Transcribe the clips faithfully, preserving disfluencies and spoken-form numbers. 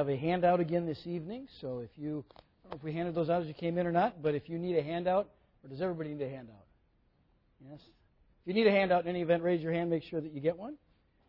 have a handout again this evening. So if you, I don't know if we handed those out as you came in or not, but if you need a handout, or does everybody need a handout? Yes? If you need a handout in any event, raise your hand, make sure that you get one.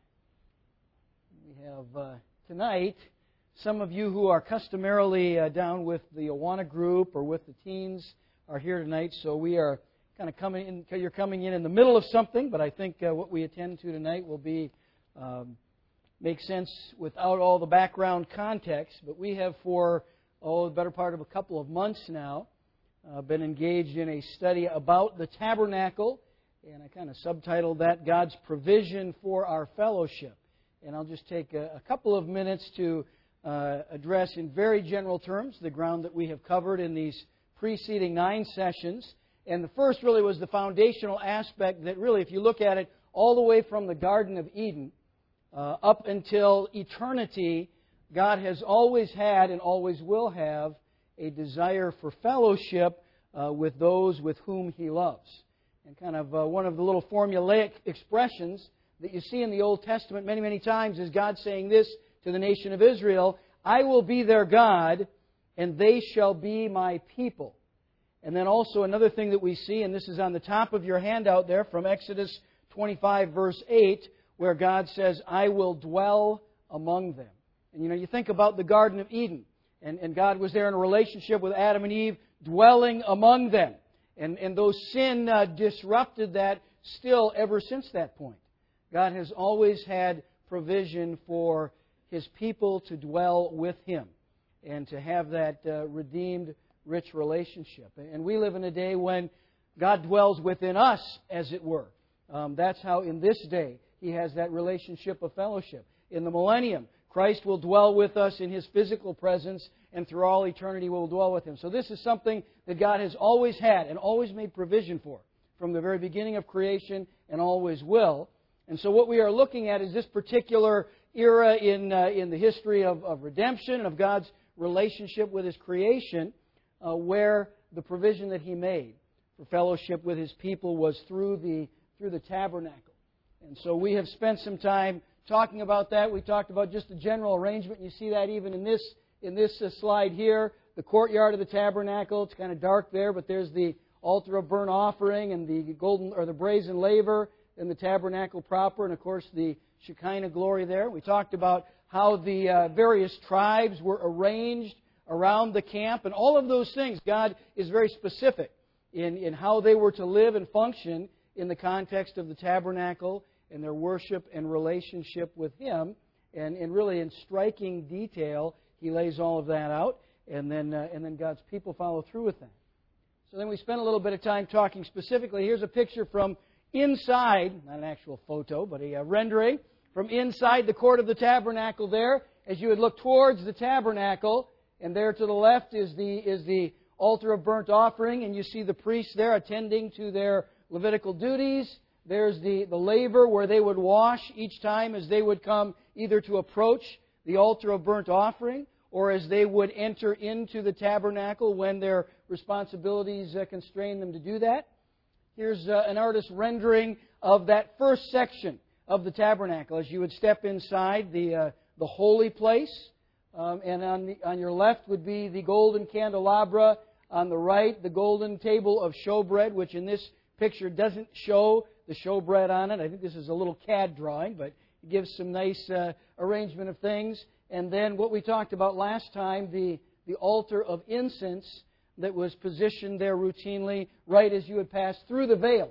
We have uh, tonight, some of you who are customarily uh, down with the Awana group or with the teens are here tonight, so we are kind of coming in, you're coming in in the middle of something, but I think uh, what we attend to tonight will be um, make sense without all the background context. But we have for, oh, the better part of a couple of months now uh, been engaged in a study about the tabernacle, and I kind of subtitled that God's Provision for Our Fellowship. And I'll just take a, a couple of minutes to uh, address in very general terms the ground that we have covered in these preceding nine sessions. And the first really was the foundational aspect that really, if you look at it, all the way from the Garden of Eden uh, up until eternity, God has always had and always will have a desire for fellowship uh, with those with whom He loves. And kind of uh, one of the little formulaic expressions that you see in the Old Testament many, many times is God saying this to the nation of Israel: I will be their God, and they shall be my people. And then also another thing that we see, and this is on the top of your handout there from Exodus twenty-five, verse eight, where God says, I will dwell among them. And you know, you think about the Garden of Eden, and, and God was there in a relationship with Adam and Eve, dwelling among them. And, and though sin uh, disrupted that, still ever since that point, God has always had provision for His people to dwell with Him and to have that uh, redeemed, rich relationship. And we live in a day when God dwells within us, as it were. Um, that's how in this day He has that relationship of fellowship. In the millennium, Christ will dwell with us in His physical presence, and through all eternity we'll dwell with Him. So this is something that God has always had and always made provision for from the very beginning of creation and always will. And so what we are looking at is this particular era in uh, in the history of, of redemption and of God's relationship with His creation, uh, where the provision that He made for fellowship with His people was through the through the tabernacle. And so we have spent some time talking about that. We talked about just the general arrangement. You see that even in this in this uh, slide here, the courtyard of the tabernacle. It's kind of dark there, but there's the altar of burnt offering and the golden or the brazen laver and the tabernacle proper, and of course the Shekinah glory there. We talked about how the uh, various tribes were arranged around the camp, and all of those things. God is very specific in, in how they were to live and function in the context of the tabernacle and their worship and relationship with Him. And, and really in striking detail, He lays all of that out, and then, uh, and then God's people follow through with that. So then we spent a little bit of time talking specifically. Here's a picture from inside, not an actual photo, but a, a rendering from inside the court of the tabernacle there. As you would look towards the tabernacle, and there to the left is the is the altar of burnt offering, and you see the priests there attending to their Levitical duties. There's the, the laver where they would wash each time as they would come either to approach the altar of burnt offering or as they would enter into the tabernacle when their responsibilities uh, constrained them to do that. Here's uh, an artist's rendering of that first section of the tabernacle as you would step inside the uh, the holy place. Um, and on, the, on your left would be the golden candelabra. On the right, the golden table of showbread, which in this picture doesn't show the showbread on it. I think this is a little C A D drawing, but it gives some nice uh, arrangement of things. And then what we talked about last time, the, the altar of incense that was positioned there routinely right as you would pass through the veil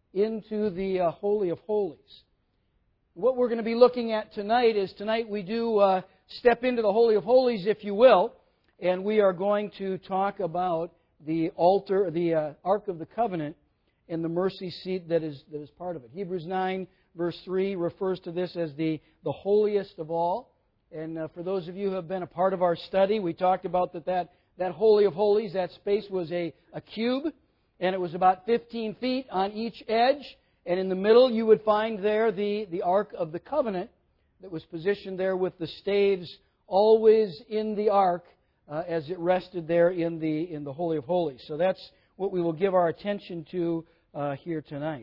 into the uh, Holy of Holies. What we're going to be looking at tonight is tonight we do uh, step into the Holy of Holies, if you will, and we are going to talk about the altar, the uh, Ark of the Covenant, and the mercy seat that is that is part of it. Hebrews nine, verse three refers to this as the, the holiest of all. And uh, for those of you who have been a part of our study, we talked about that that, that Holy of Holies, that space was a, a cube, and it was about fifteen feet on each edge. And in the middle you would find there the, the Ark of the Covenant that was positioned there with the staves always in the Ark uh, as it rested there in the in the Holy of Holies. So that's what we will give our attention to uh, here tonight.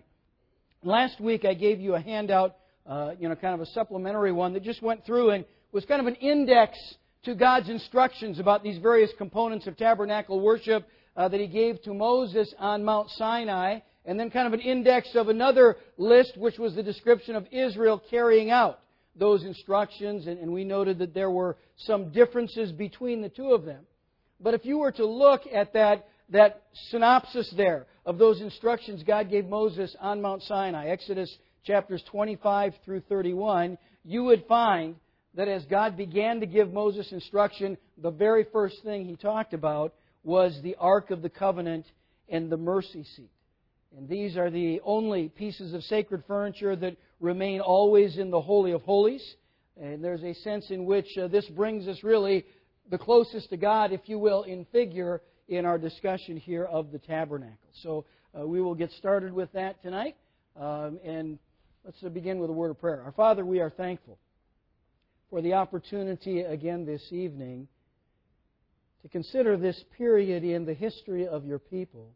Last week I gave you a handout, uh, you know, kind of a supplementary one that just went through and was kind of an index to God's instructions about these various components of tabernacle worship uh, that He gave to Moses on Mount Sinai, and then kind of an index of another list, which was the description of Israel carrying out those instructions, and, and we noted that there were some differences between the two of them. But if you were to look at that, that synopsis there of those instructions God gave Moses on Mount Sinai, Exodus chapters twenty-five through thirty-one, you would find that as God began to give Moses instruction, the very first thing He talked about was the Ark of the Covenant and the mercy seat. And these are the only pieces of sacred furniture that remain always in the Holy of Holies. And there's a sense in which uh, this brings us really the closest to God, if you will, in figure in our discussion here of the tabernacle. So uh, we will get started with that tonight. Um, and let's uh, begin with a word of prayer. Our Father, we are thankful for the opportunity again this evening to consider this period in the history of your people,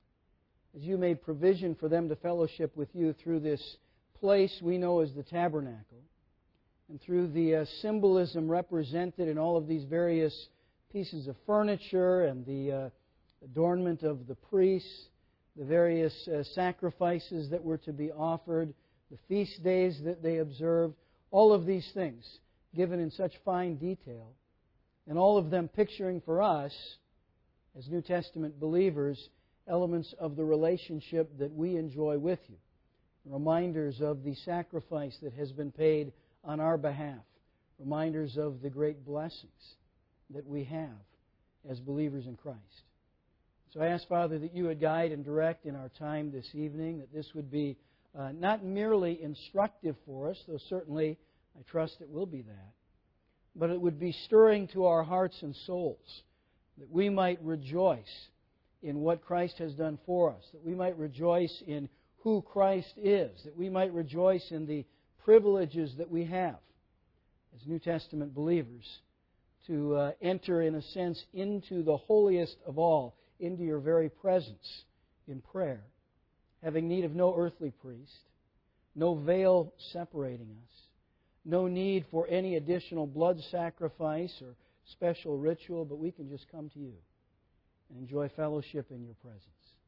as you made provision for them to fellowship with you through this place we know as the tabernacle, and through the uh, symbolism represented in all of these various pieces of furniture and the uh, adornment of the priests, the various uh, sacrifices that were to be offered, the feast days that they observed, all of these things given in such fine detail, and all of them picturing for us, as New Testament believers, elements of the relationship that we enjoy with you. Reminders of the sacrifice that has been paid on our behalf. Reminders of the great blessings that we have as believers in Christ. So I ask, Father, that you would guide and direct in our time this evening, that this would be uh, not merely instructive for us, though certainly I trust it will be that, but it would be stirring to our hearts and souls, that we might rejoice in what Christ has done for us, that we might rejoice in who Christ is, that we might rejoice in the privileges that we have as New Testament believers to uh, enter, in a sense, into the holiest of all, into your very presence in prayer, having need of no earthly priest, no veil separating us, no need for any additional blood sacrifice or special ritual, but we can just come to you and enjoy fellowship in your presence.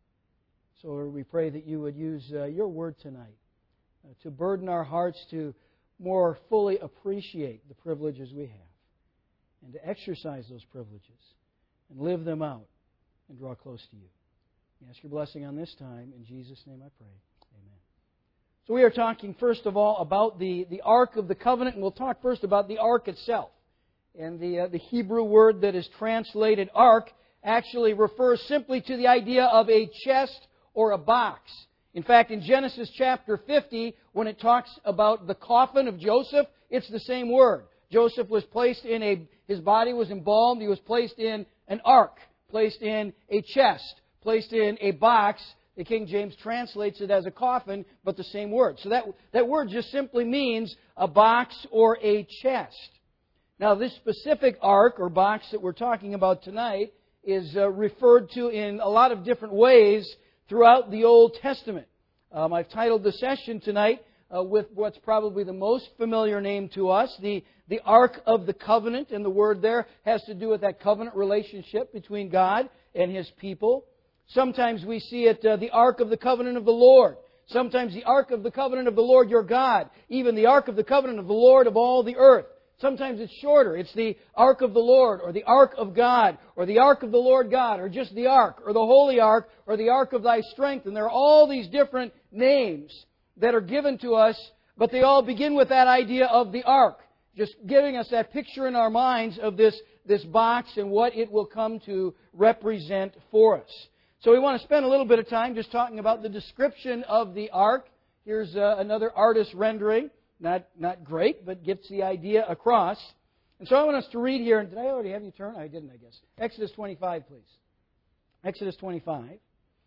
So we pray that you would use uh, your word tonight uh, to burden our hearts to more fully appreciate the privileges we have and to exercise those privileges and live them out and draw close to you. We ask your blessing on this time. In Jesus' name I pray. Amen. So we are talking first of all about the, the Ark of the Covenant, and we'll talk first about the Ark itself. And the, uh, the Hebrew word that is translated Ark actually refers simply to the idea of a chest or a box. In fact, in Genesis chapter fifty, when it talks about the coffin of Joseph, it's the same word. Joseph was placed in a, his body was embalmed, he was placed in an ark, placed in a chest, placed in a box. The King James translates it as a coffin, but the same word. So that, that word just simply means a box or a chest. Now, this specific ark or box that we're talking about tonight is uh, referred to in a lot of different ways throughout the Old Testament. Um, I've titled the session tonight uh, with what's probably the most familiar name to us, the, the Ark of the Covenant, and the word there has to do with that covenant relationship between God and His people. Sometimes we see it, uh, the Ark of the Covenant of the Lord. Sometimes the Ark of the Covenant of the Lord your God. Even the Ark of the Covenant of the Lord of all the earth. Sometimes it's shorter. It's the Ark of the Lord, or the Ark of God, or the Ark of the Lord God, or just the Ark, or the Holy Ark, or the Ark of Thy Strength. And there are all these different names that are given to us, but they all begin with that idea of the Ark, just giving us that picture in our minds of this, this box and what it will come to represent for us. So we want to spend a little bit of time just talking about the description of the Ark. Here's uh, another artist rendering. Not not great, but gets the idea across. And so I want us to read here. Did I already have you turn? I didn't, I guess. Exodus twenty-five, please. Exodus twenty-five.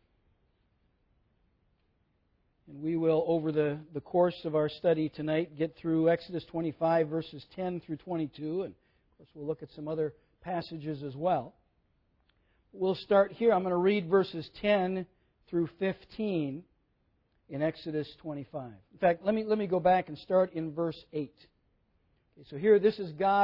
And we will, over the, the course of our study tonight, get through Exodus twenty-five, verses ten through twenty-two. And, of course, we'll look at some other passages as well. We'll start here. I'm going to read verses ten through fifteen. In Exodus twenty-five. In fact, let me let me go back and start in verse eight. Okay, so here, this is God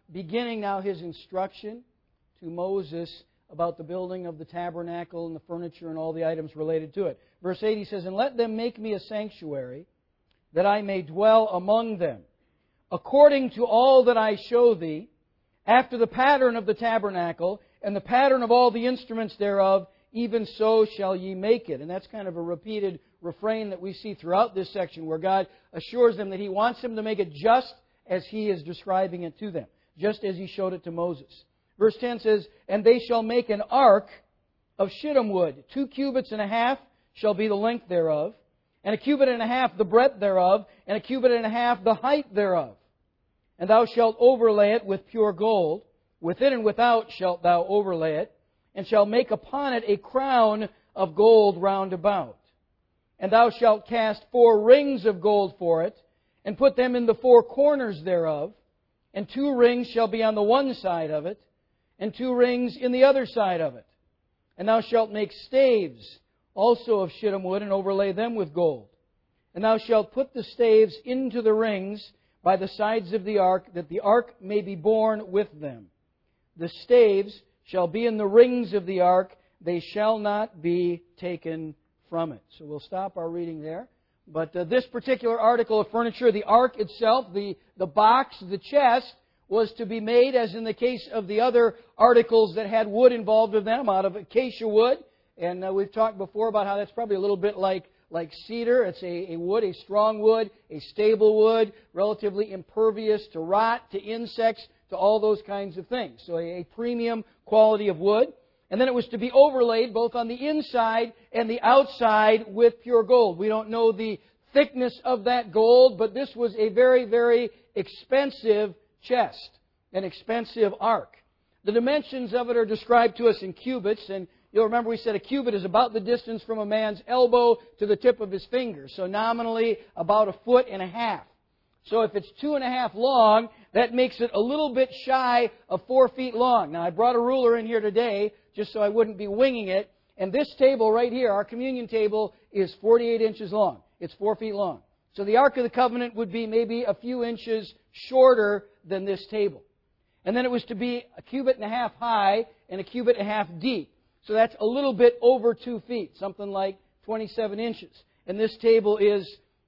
beginning now his instruction to Moses about the building of the tabernacle and the furniture and all the items related to it. Verse eight, he says, "And let them make me a sanctuary, that I may dwell among them, according to all that I show thee, after the pattern of the tabernacle, and the pattern of all the instruments thereof, even so shall ye make it." And that's kind of a repeated refrain that we see throughout this section, where God assures them that He wants them to make it just as He is describing it to them, just as He showed it to Moses. Verse ten says, "And they shall make an ark of shittim wood. Two cubits and a half shall be the length thereof, and a cubit and a half the breadth thereof, and a cubit and a half the height thereof. And thou shalt overlay it with pure gold. Within and without shalt thou overlay it, and shalt make upon it a crown of gold round about. And thou shalt cast four rings of gold for it, and put them in the four corners thereof. And two rings shall be on the one side of it, and two rings in the other side of it. And thou shalt make staves also of shittim wood, and overlay them with gold. And thou shalt put the staves into the rings by the sides of the ark, that the ark may be borne with them. The staves shall be in the rings of the ark, they shall not be taken from it." So we'll stop our reading there. But uh, this particular article of furniture, the ark itself, the, the box, the chest, was to be made, as in the case of the other articles that had wood involved with them, out of acacia wood. And uh, we've talked before about how that's probably a little bit like, like cedar. It's a, a wood, a strong wood, a stable wood, relatively impervious to rot, to insects, to all those kinds of things. So a, a premium quality of wood. And then it was to be overlaid both on the inside and the outside with pure gold. We don't know the thickness of that gold, but this was a very, very expensive chest, an expensive ark. The dimensions of it are described to us in cubits, and you'll remember we said a cubit is about the distance from a man's elbow to the tip of his finger, so nominally about a foot and a half. So if it's two and a half long, that makes it a little bit shy of four feet long. Now, I brought a ruler in here today just so I wouldn't be winging it, and this table right here, our communion table, is forty-eight inches long. It's four feet long. So the Ark of the Covenant would be maybe a few inches shorter than this table. And then it was to be a cubit and a half high and a cubit and a half deep. So that's a little bit over two feet, something like twenty-seven inches. And this table is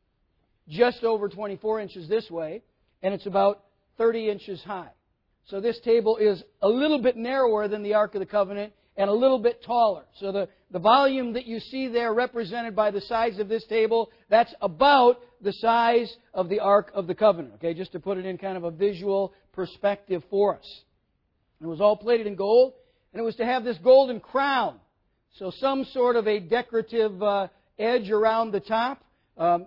just over twenty-four inches this way, and it's about thirty inches high. So this table is a little bit narrower than the Ark of the Covenant and a little bit taller. So the, the volume that you see there represented by the size of this table, that's about the size of the Ark of the Covenant. Okay, just to put it in kind of a visual perspective for us. It was all plated in gold, and it was to have this golden crown. So some sort of a decorative uh, edge around the top. Um,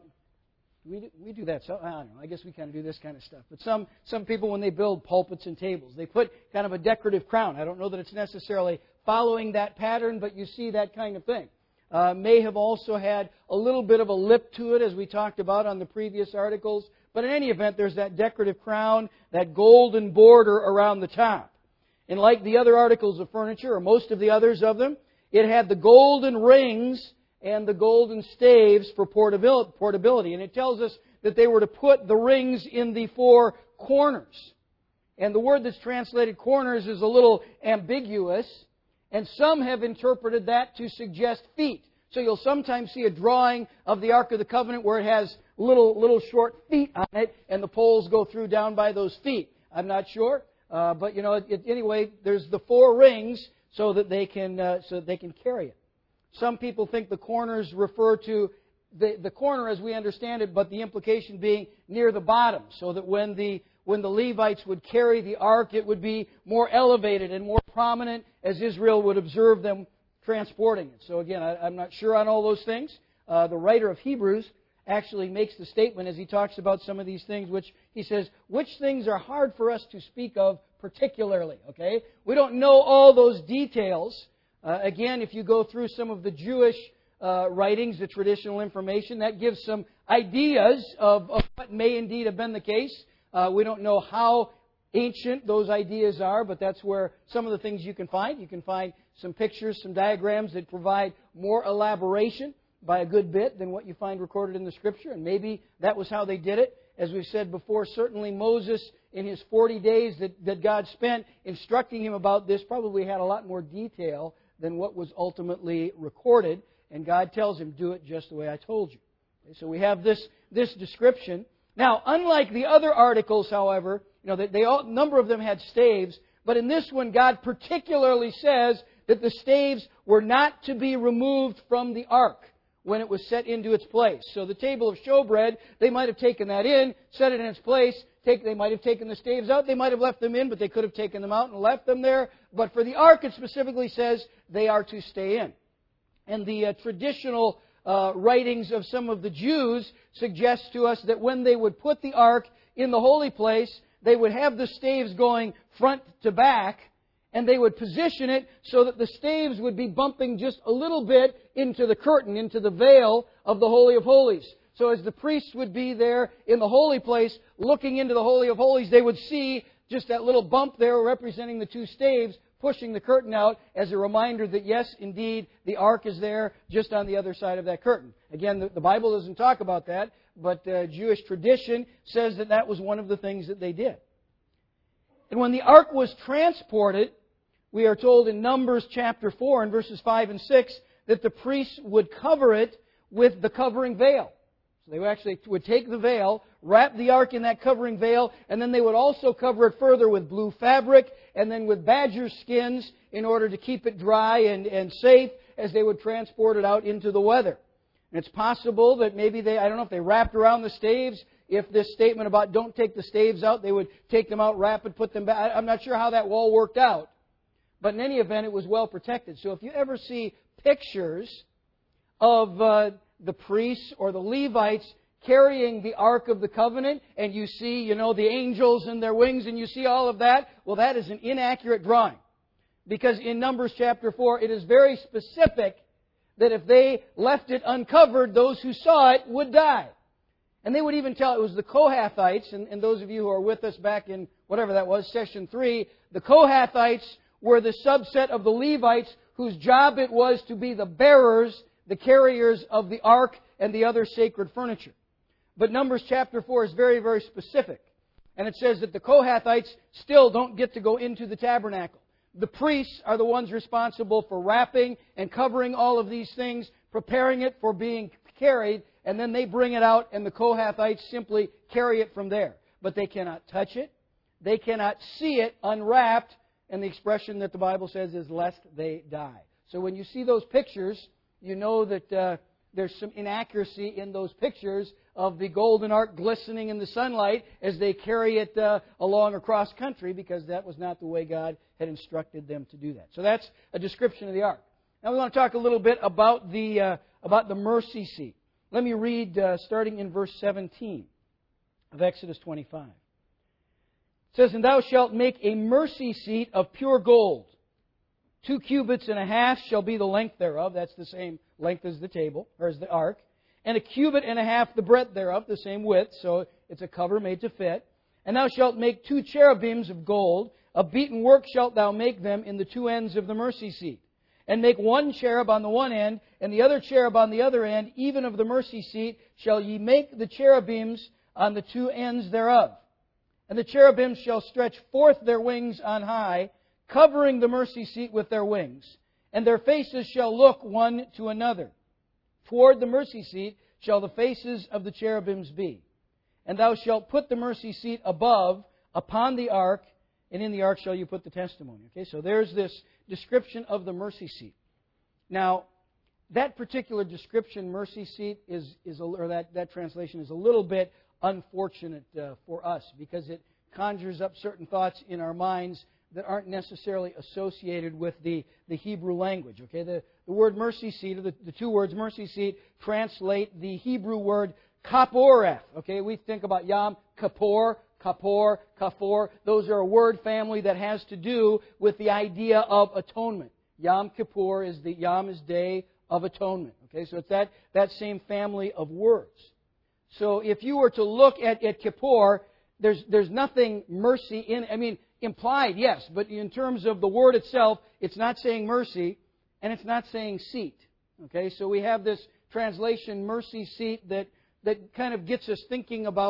We do, we do that. So I don't know. I guess we kind of do this kind of stuff. But some some people, when they build pulpits and tables, they put kind of a decorative crown. I don't know that it's necessarily following that pattern, but you see that kind of thing. Uh, may have also had a little bit of a lip to it, as we talked about on the previous articles. But in any event, there's that decorative crown, that golden border around the top. And like the other articles of furniture, or most of the others of them, it had the golden rings and the golden staves for portability. And it tells us that they were to put the rings in the four corners. And the word that's translated corners is a little ambiguous, and some have interpreted that to suggest feet. So you'll sometimes see a drawing of the Ark of the Covenant where it has little little short feet on it, and the poles go through down by those feet. I'm not sure, uh, but you know, it, anyway, there's the four rings so that they can uh, so that they can carry it. Some people think the corners refer to the, the corner as we understand it, but the implication being near the bottom, so that when the when the Levites would carry the ark, it would be more elevated and more prominent as Israel would observe them transporting it. So again, I, I'm not sure on all those things. Uh, the writer of Hebrews actually makes the statement as he talks about some of these things, which he says, which things are hard for us to speak of particularly, okay? We don't know all those details. Uh, again, if you go through some of the Jewish uh, writings, the traditional information, that gives some ideas of, of what may indeed have been the case. Uh, we don't know how ancient those ideas are, but that's where some of the things you can find. You can find some pictures, some diagrams that provide more elaboration by a good bit than what you find recorded in the Scripture, and maybe that was how they did it. as we've said before, certainly Moses, in his forty days that, that God spent instructing him about this, probably had a lot more detail than what was ultimately recorded. And God tells him, do it just the way I told you. Okay, so we have this, this description. Now, unlike the other articles, however, you know, they, they all, a number of them had staves, but in this one, God particularly says that the staves were not to be removed from the ark when it was set into its place. So the table of showbread, they might have taken that in, set it in its place. Take, they might have taken the staves out. They might have left them in, but they could have taken them out and left them there. But for the ark, it specifically says they are to stay in. And the uh, traditional uh, writings of some of the Jews suggest to us that when they would put the ark in the holy place, they would have the staves going front to back, and they would position it so that the staves would be bumping just a little bit into the curtain, into the veil of the Holy of Holies. So as the priests would be there in the holy place, looking into the Holy of Holies, they would see just that little bump there representing the two staves, pushing the curtain out as a reminder that, yes, indeed, the ark is there just on the other side of that curtain. Again, the, the Bible doesn't talk about that, but uh, Jewish tradition says that that was one of the things that they did. And when the ark was transported, we are told in Numbers chapter four and verses five and six that the priests would cover it with the covering veil. So they actually would take the veil, wrap the ark in that covering veil, and then they would also cover it further with blue fabric and then with badger skins in order to keep it dry and, and safe as they would transport it out into the weather. And it's possible that maybe they, I don't know if they wrapped around the staves. If this statement about don't take the staves out, they would take them out, wrap it, put them back. I'm not sure how that all worked out. But in any event, it was well protected. So if you ever see pictures of uh, the priests or the Levites carrying the Ark of the Covenant, and you see, you know, the angels and their wings, and you see all of that, well, that is an inaccurate drawing. Because in Numbers chapter four, it is very specific that if they left it uncovered, those who saw it would die. And they would even tell, it was the Kohathites, and, and those of you who are with us back in whatever that was, session three, the Kohathites were the subset of the Levites whose job it was to be the bearers, the carriers of the ark and the other sacred furniture. But Numbers chapter four is very, very specific. And it says that the Kohathites still don't get to go into the tabernacle. The priests are the ones responsible for wrapping and covering all of these things, preparing it for being carried, and then they bring it out and the Kohathites simply carry it from there. But they cannot touch it. They cannot see it unwrapped. And the expression that the Bible says is, lest they die. So when you see those pictures, you know that uh, there's some inaccuracy in those pictures of the golden ark glistening in the sunlight as they carry it uh, along across country, because that was not the way God had instructed them to do that. So that's a description of the ark. Now we want to talk a little bit about the, uh, about the mercy seat. Let me read uh, starting in verse seventeen of Exodus twenty-five. It says, and thou shalt make a mercy seat of pure gold. Two cubits and a half shall be the length thereof. That's the same length as the table, or as the ark. And a cubit and a half the breadth thereof, the same width. So it's a cover made to fit. And thou shalt make two cherubims of gold. Of beaten work shalt thou make them in the two ends of the mercy seat. And make one cherub on the one end, and the other cherub on the other end. Even of the mercy seat shall ye make the cherubims on the two ends thereof. And the cherubims shall stretch forth their wings on high, covering the mercy seat with their wings. And their faces shall look one to another. Toward the mercy seat shall the faces of the cherubims be. And thou shalt put the mercy seat above, upon the ark, and in the ark shall you put the testimony. Okay, so there's this description of the mercy seat. Now, that particular description, mercy seat, is, is a, or that, that translation is a little bit unfortunate uh, for us, because it conjures up certain thoughts in our minds that aren't necessarily associated with the, the Hebrew language. Okay, the, the word mercy seat, or the, the two words mercy seat, translate the Hebrew word kaporeth. Okay, we think about Yom Kippur, Kapor, Kafor. Those are a word family that has to do with the idea of atonement. Yom Kippur is the Yom is Day of Atonement. Okay, so it's that, that same family of words. So if you were to look at, at Kippur, there's, there's nothing mercy in, I mean, implied, yes, but in terms of the word itself, it's not saying mercy, and it's not saying seat. Okay, so we have this translation, mercy seat, that, that kind of gets us thinking about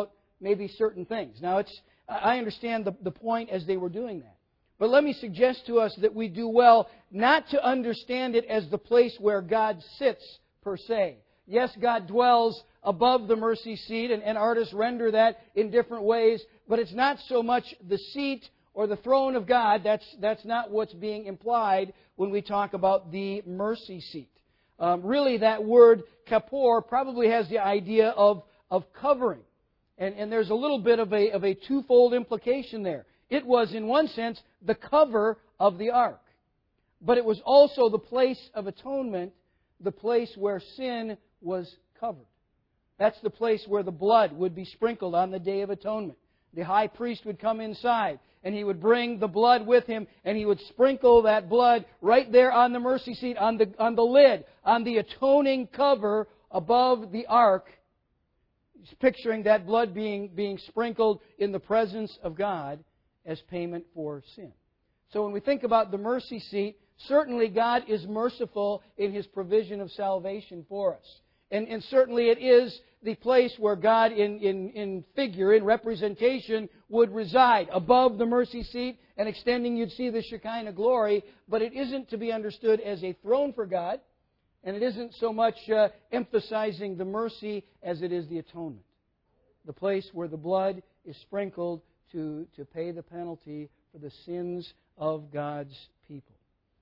maybe certain things. Now, it's I understand the, the point as they were doing that. But let me suggest to us that we do well not to understand it as the place where God sits, per se. Yes, God dwells above the mercy seat, and, and artists render that in different ways, but it's not so much the seat or the throne of God. That's, that's not what's being implied when we talk about the mercy seat. Um, really, that word kapor probably has the idea of, of covering. And, and there's a little bit of a, of a twofold implication there. It was, in one sense, the cover of the ark. But it was also the place of atonement, the place where sin was covered. That's the place where the blood would be sprinkled on the Day of Atonement. The high priest would come inside, and he would bring the blood with him, and he would sprinkle that blood right there on the mercy seat, on the, on the lid, on the atoning cover above the ark. He's picturing that blood being, being sprinkled in the presence of God as payment for sin. So when we think about the mercy seat, certainly God is merciful in His provision of salvation for us. And, and certainly it is the place where God in, in, in figure, in representation, would reside. Above the mercy seat and extending, you'd see the Shekinah glory. But it isn't to be understood as a throne for God. And it isn't so much uh, emphasizing the mercy as it is the atonement. The place where the blood is sprinkled to, to pay the penalty for the sins of God's people.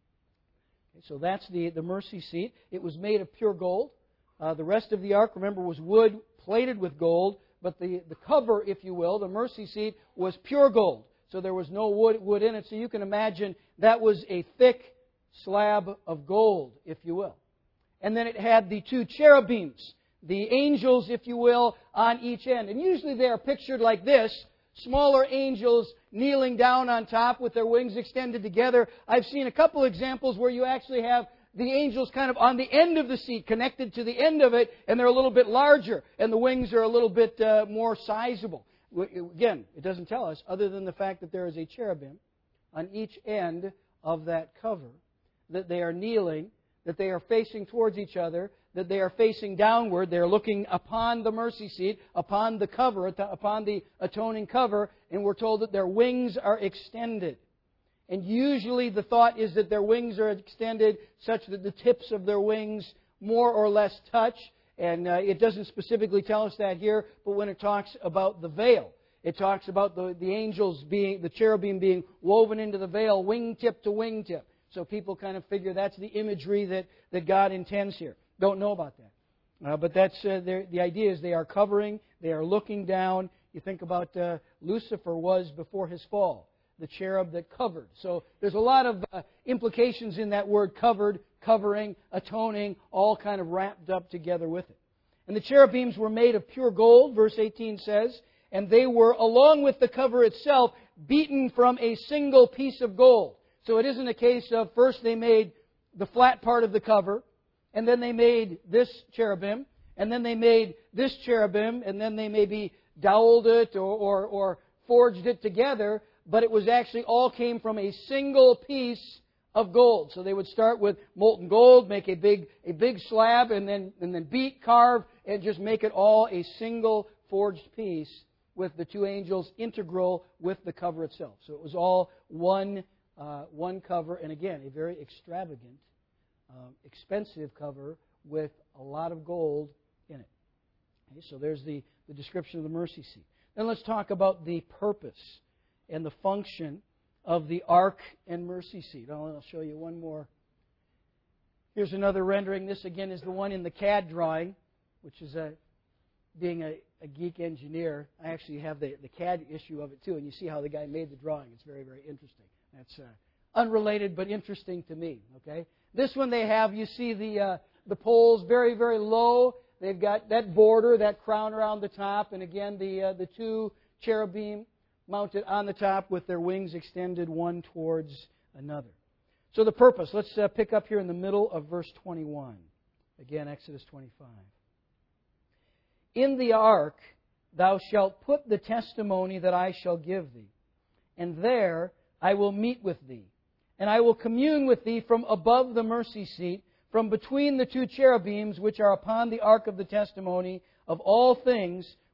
Okay, so that's the, the mercy seat. It was made of pure gold. Uh, the rest of the ark, remember, was wood plated with gold. But the, the cover, if you will, the mercy seat, was pure gold. So there was no wood, wood in it. So you can imagine that was a thick slab of gold, if you will. And then it had the two cherubims, the angels, if you will, on each end. And usually they are pictured like this, smaller angels kneeling down on top with their wings extended together. I've seen a couple examples where you actually have the angels kind of on the end of the seat, connected to the end of it, and they're a little bit larger, and the wings are a little bit uh, more sizable. Again, it doesn't tell us, other than the fact that there is a cherubim on each end of that cover, that they are kneeling, that they are facing towards each other, that they are facing downward. They are looking upon the mercy seat, upon the cover, upon the atoning cover, and we're told that their wings are extended. And usually the thought is that their wings are extended such that the tips of their wings more or less touch. And uh, it doesn't specifically tell us that here, but when it talks about the veil, it talks about the, the angels being, the cherubim being woven into the veil, wingtip to wingtip. So people kind of figure that's the imagery that, that God intends here. Don't know about that. Uh, but that's uh, the idea is they are covering, they are looking down. You think about uh, Lucifer was before his fall, the cherub that covered. So there's a lot of uh, implications in that word covered, covering, atoning, all kind of wrapped up together with it. And the cherubims were made of pure gold, verse eighteen says, and they were, along with the cover itself, beaten from a single piece of gold. So it isn't a case of first they made the flat part of the cover, and then they made this cherubim, and then they made this cherubim, and then they maybe doweled it or, or, or forged it together, but it was actually all came from a single piece of gold. So they would start with molten gold, make a big a big slab, and then and then beat, carve, and just make it all a single forged piece with the two angels integral with the cover itself. So it was all one uh, one cover, and again, a very extravagant, um, expensive cover with a lot of gold in it. Okay, so there's the, the description of the mercy seat. Then let's talk about the purpose and the function of the ark and mercy seat. I'll show you one more. Here's another rendering. This again is the one in the C A D drawing, which is a, being a, a geek engineer, I actually have the, the C A D issue of it too, and you see how the guy made the drawing. It's very, very interesting. That's uh, unrelated but interesting to me. Okay, this one they have. You see the uh, the poles very, very low. They've got that border, that crown around the top, and again the uh, the two cherubim mounted on the top with their wings extended one towards another. So the purpose, let's uh, pick up here in the middle of verse twenty-one. Again, Exodus twenty-five. In the ark thou shalt put the testimony that I shall give thee, and there I will meet with thee, and I will commune with thee from above the mercy seat, from between the two cherubims which are upon the ark of the testimony of all things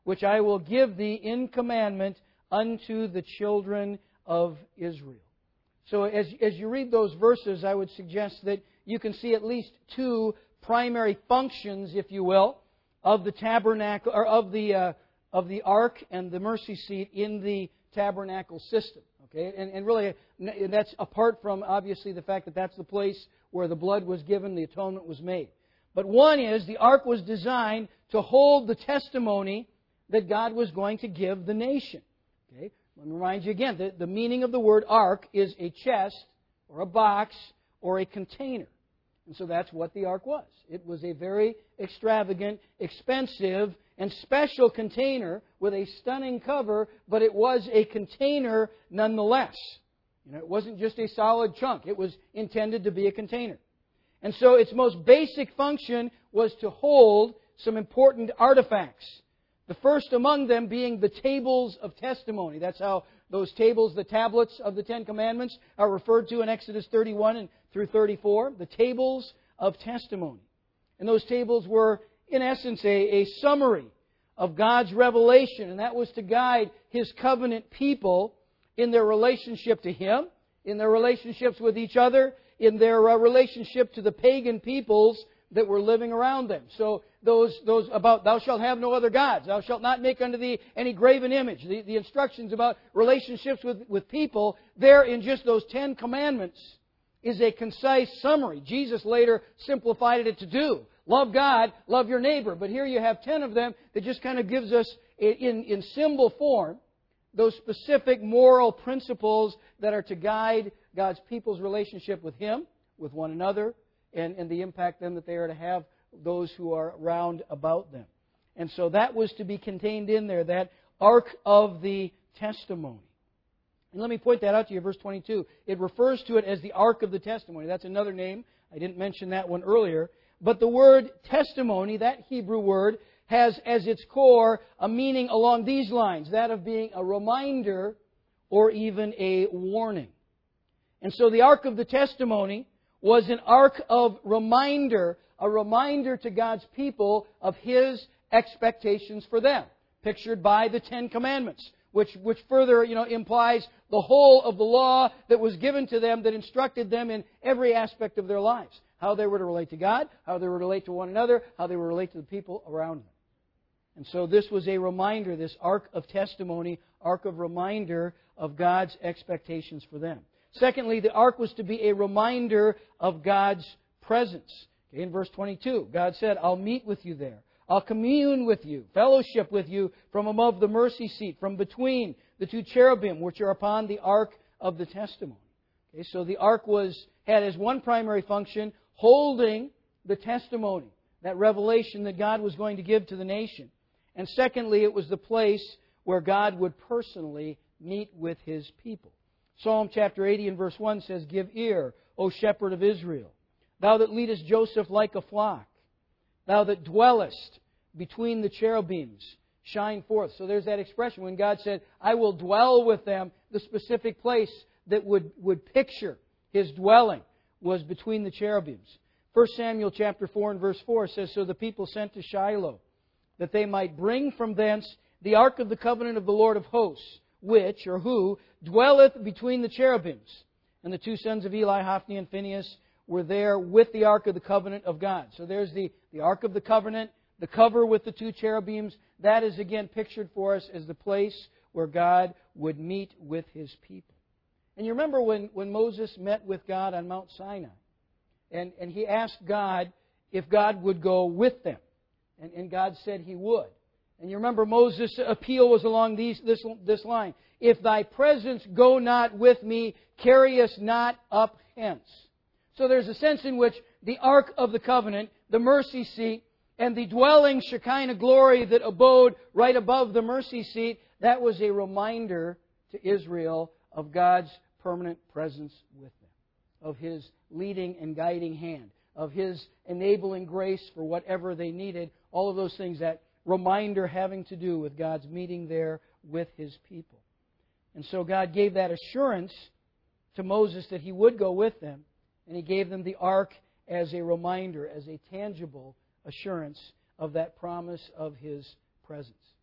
which I will give thee in commandment unto the children of Israel. So as, as you read those verses, I would suggest that you can see at least two primary functions, if you will, of the tabernacle, or of the uh, of the ark and the mercy seat in the tabernacle system. Okay, and, and really, that's apart from obviously the fact that that's the place where the blood was given, the atonement was made. But one is the ark was designed to hold the testimony that God was going to give the nation. Okay, let me remind you again, the, the meaning of the word ark is a chest or a box or a container. And so that's what the ark was. It was a very extravagant, expensive, and special container with a stunning cover, but it was a container nonetheless. You know, it wasn't just a solid chunk. It was intended to be a container. And so its most basic function was to hold some important artifacts. The first among them being the tables of testimony. That's how those tables, the tablets of the Ten Commandments, are referred to in Exodus thirty-one and through thirty-four. The tables of testimony. And those tables were, in essence, a, a summary of God's revelation. And that was to guide His covenant people in their relationship to Him, in their relationships with each other, in their uh, relationship to the pagan peoples that were living around them. So those those about thou shalt have no other gods, thou shalt not make unto thee any graven image. The, the instructions about relationships with, with people there in just those Ten Commandments is a concise summary. Jesus later simplified it to do. Love God, love your neighbor. But here you have ten of them that just kind of gives us in, in symbol form those specific moral principles that are to guide God's people's relationship with Him, with one another, and, and the impact then that they are to have those who are round about them. And so that was to be contained in there, that Ark of the Testimony. And let me point that out to you, verse twenty-two. It refers to it as the Ark of the Testimony. That's another name. I didn't mention that one earlier. But the word testimony, that Hebrew word, has as its core a meaning along these lines, that of being a reminder or even a warning. And so the Ark of the Testimony was an ark of reminder, a reminder to God's people of His expectations for them, pictured by the Ten Commandments, which, which further, you know, implies the whole of the law that was given to them that instructed them in every aspect of their lives. How they were to relate to God, how they were to relate to one another, how they were to relate to the people around them. And so this was a reminder, this Ark of Testimony, Ark of Reminder of God's expectations for them. Secondly, the Ark was to be a reminder of God's presence. Okay, in verse twenty-two, God said, I'll meet with you there. I'll commune with you, fellowship with you from above the mercy seat, from between the two cherubim which are upon the Ark of the Testimony. Okay, so the Ark was had as one primary function holding the testimony, that revelation that God was going to give to the nation. And secondly, it was the place where God would personally meet with His people. Psalm chapter eighty and verse one says, Give ear, O shepherd of Israel, thou that leadest Joseph like a flock, thou that dwellest between the cherubims, shine forth. So there's that expression when God said, I will dwell with them. The specific place that would, would picture His dwelling was between the cherubims. First Samuel chapter four and verse four says, So the people sent to Shiloh, that they might bring from thence the ark of the covenant of the Lord of hosts, which, or who, dwelleth between the cherubims. And the two sons of Eli, Hophni and Phinehas, were there with the ark of the covenant of God. So there's the, the ark of the covenant, the cover with the two cherubims. That is again pictured for us as the place where God would meet with His people. And you remember when, when Moses met with God on Mount Sinai, and, and he asked God if God would go with them. And, and God said He would. And you remember Moses' appeal was along these, this, this line. If thy presence go not with me, carry us not up hence. So there's a sense in which the Ark of the Covenant, the mercy seat, and the dwelling Shekinah glory that abode right above the mercy seat, that was a reminder to Israel of God's permanent presence with them, of His leading and guiding hand, of His enabling grace for whatever they needed, all of those things, that reminder having to do with God's meeting there with His people. And so God gave that assurance to Moses that He would go with them, and He gave them the ark as a reminder, as a tangible assurance of that promise of His presence.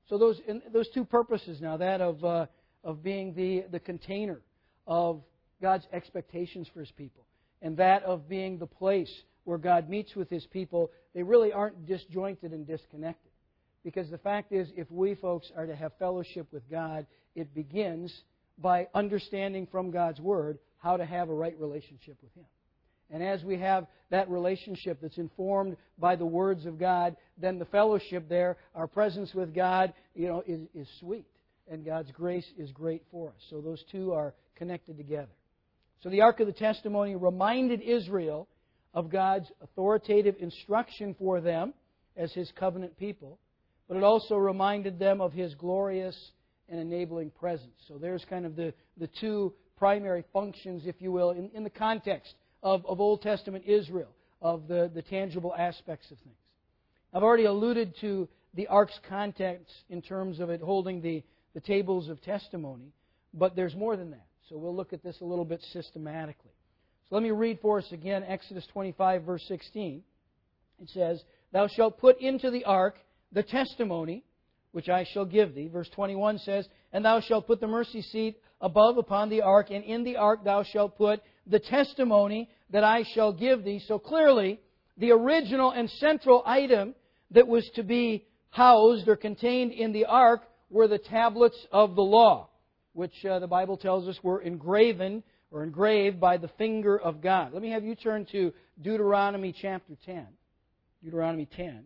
So those in, those two purposes now, that of uh, of being the, the container of God's expectations for His people, and that of being the place where God meets with His people, they really aren't disjointed and disconnected. Because the fact is, if we folks are to have fellowship with God, it begins by understanding from God's Word how to have a right relationship with Him. And as we have that relationship that's informed by the words of God, then the fellowship there, our presence with God, you know, is, is sweet. And God's grace is great for us. So those two are connected together. So the Ark of the Testimony reminded Israel of God's authoritative instruction for them as His covenant people. But it also reminded them of His glorious and enabling presence. So there's kind of the, the two primary functions, if you will, in, in the context Of, of Old Testament Israel, of the, the tangible aspects of things. I've already alluded to the ark's contents in terms of it holding the, the tables of testimony, but there's more than that. So we'll look at this a little bit systematically. So let me read for us again Exodus twenty-five, verse sixteen. It says, "Thou shalt put into the ark the testimony which I shall give thee." Verse twenty-one says, "And thou shalt put the mercy seat above upon the ark, and in the ark thou shalt put the testimony that I shall give thee." So clearly, the original and central item that was to be housed or contained in the ark were the tablets of the law, which uh, the Bible tells us were engraven or engraved by the finger of God. Let me have you turn to Deuteronomy chapter ten. Deuteronomy ten.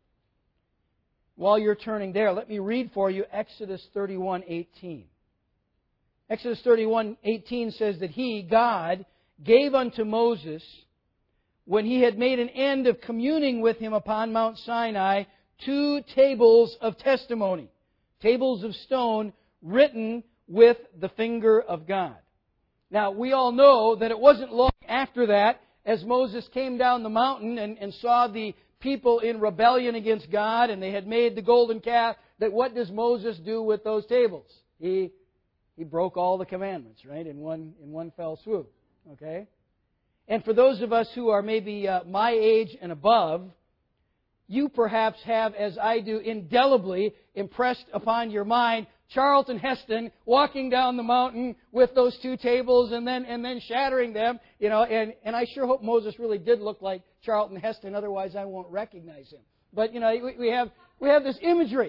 While you're turning there, let me read for you Exodus thirty-one eighteen. Exodus thirty-one eighteen says that He, God, gave unto Moses, when he had made an end of communing with him upon Mount Sinai, two tables of testimony, tables of stone written with the finger of God. Now, we all know that it wasn't long after that, as Moses came down the mountain and, and saw the people in rebellion against God, and they had made the golden calf, that what does Moses do with those tables? He He broke all the commandments, right, in one in one fell swoop. Okay? And for those of us who are maybe uh, my age and above, you perhaps have, as I do, indelibly impressed upon your mind Charlton Heston walking down the mountain with those two tables and then and then shattering them, you know, and, and I sure hope Moses really did look like Charlton Heston, otherwise I won't recognize him. But, you know, we, we have we have this imagery.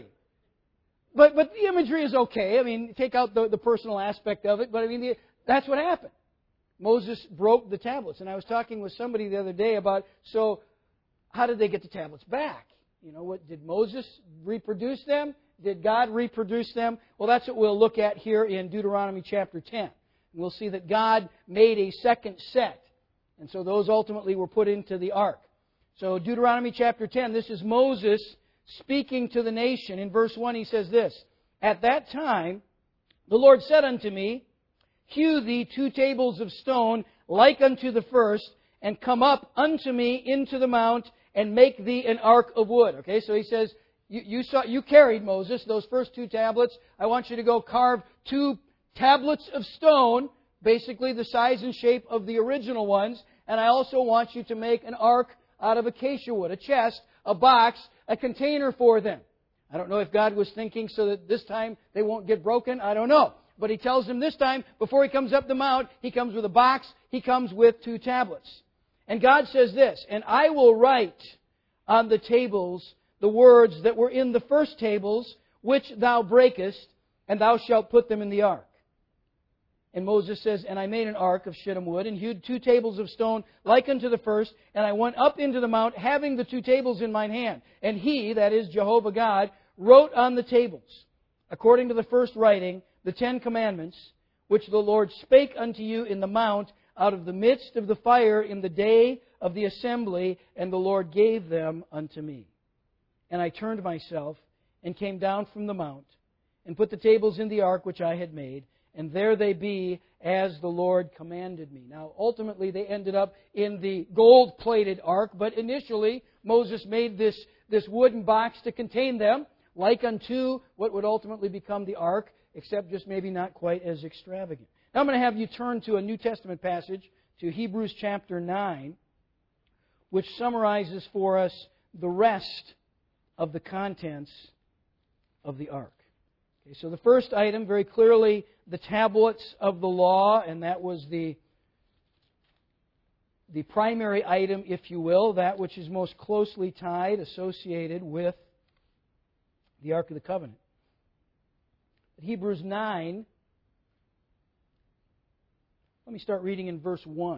But but the imagery is okay. I mean, take out the, the personal aspect of it. But I mean, the, that's what happened. Moses broke the tablets. And I was talking with somebody the other day about, so how did they get the tablets back? You know, what did Moses reproduce them? Did God reproduce them? Well, that's what we'll look at here in Deuteronomy chapter ten. And we'll see that God made a second set. And so those ultimately were put into the ark. So Deuteronomy chapter ten, this is Moses speaking to the nation. In verse one he says this, "At that time the Lord said unto me, Hew thee two tables of stone like unto the first, and come up unto me into the mount, and make thee an ark of wood." Okay, so he says, you, you saw, you carried, Moses, those first two tablets. I want you to go carve two tablets of stone, basically the size and shape of the original ones. And I also want you to make an ark out of acacia wood, a chest, a box, a container for them. I don't know if God was thinking so that this time they won't get broken. I don't know. But He tells them this time, before He comes up the mount, He comes with a box, He comes with two tablets. And God says this, "And I will write on the tables the words that were in the first tables, which thou breakest, and thou shalt put them in the ark." And Moses says, "And I made an ark of shittim wood, and hewed two tables of stone like unto the first, and I went up into the mount, having the two tables in mine hand. And He," that is Jehovah God, "wrote on the tables, according to the first writing, the Ten Commandments, which the Lord spake unto you in the mount, out of the midst of the fire in the day of the assembly, and the Lord gave them unto me. And I turned myself, and came down from the mount, and put the tables in the ark which I had made, and there they be, as the Lord commanded me." Now, ultimately, they ended up in the gold-plated ark, but initially, Moses made this, this wooden box to contain them, like unto what would ultimately become the ark, except just maybe not quite as extravagant. Now, I'm going to have you turn to a New Testament passage, to Hebrews chapter nine, which summarizes for us the rest of the contents of the ark. Okay, so the first item, very clearly, the tablets of the law, and that was the, the primary item, if you will, that which is most closely tied, associated with the Ark of the Covenant. Hebrews nine, let me start reading in verse one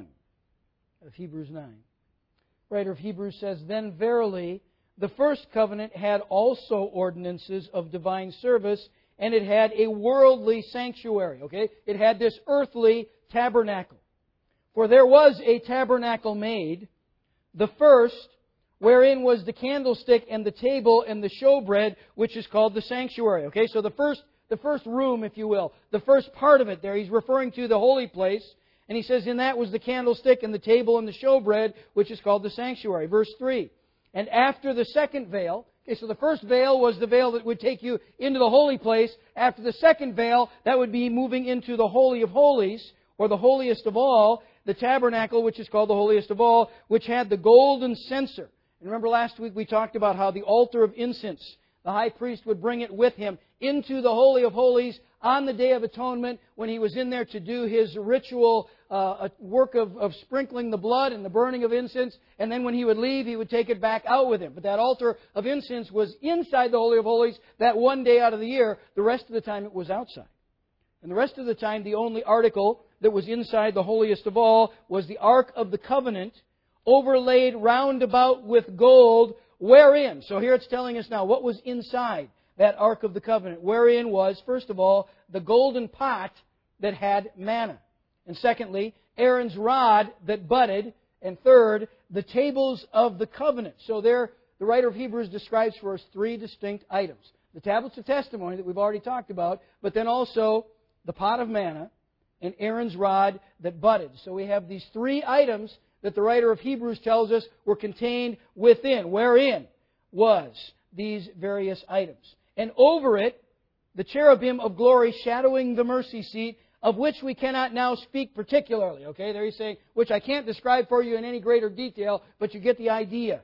of Hebrews nine. The writer of Hebrews says, "Then verily the first covenant had also ordinances of divine service, and it had a worldly sanctuary." Okay? It had this earthly tabernacle. "For there was a tabernacle made, the first, wherein was the candlestick and the table and the showbread, which is called the sanctuary." Okay, so the first, the first room, if you will, the first part of it there, he's referring to the holy place. And he says, in that was the candlestick and the table and the showbread, which is called the sanctuary. Verse three, "And after the second veil," okay, so the first veil was the veil that would take you into the holy place. After the second veil, that would be moving into the Holy of Holies, or the holiest of all, the tabernacle, which is called the holiest of all, which had the golden censer. And remember last week we talked about how the altar of incense, the high priest would bring it with him into the Holy of Holies on the Day of Atonement when he was in there to do his ritual uh, work of, of sprinkling the blood and the burning of incense. And then when he would leave, he would take it back out with him. But that altar of incense was inside the Holy of Holies that one day out of the year. The rest of the time it was outside. And the rest of the time the only article that was inside the holiest of all was the Ark of the Covenant, overlaid round about with gold, wherein, so here it's telling us now what was inside that Ark of the Covenant, wherein was, first of all, the golden pot that had manna. And secondly, Aaron's rod that budded. And third, the tables of the covenant. So there, the writer of Hebrews describes for us three distinct items. The tablets of testimony that we've already talked about, but then also the pot of manna and Aaron's rod that budded. So we have these three items that the writer of Hebrews tells us were contained within, wherein was these various items. And over it, the cherubim of glory shadowing the mercy seat, of which we cannot now speak particularly. Okay, there he's saying, which I can't describe for you in any greater detail, but you get the idea.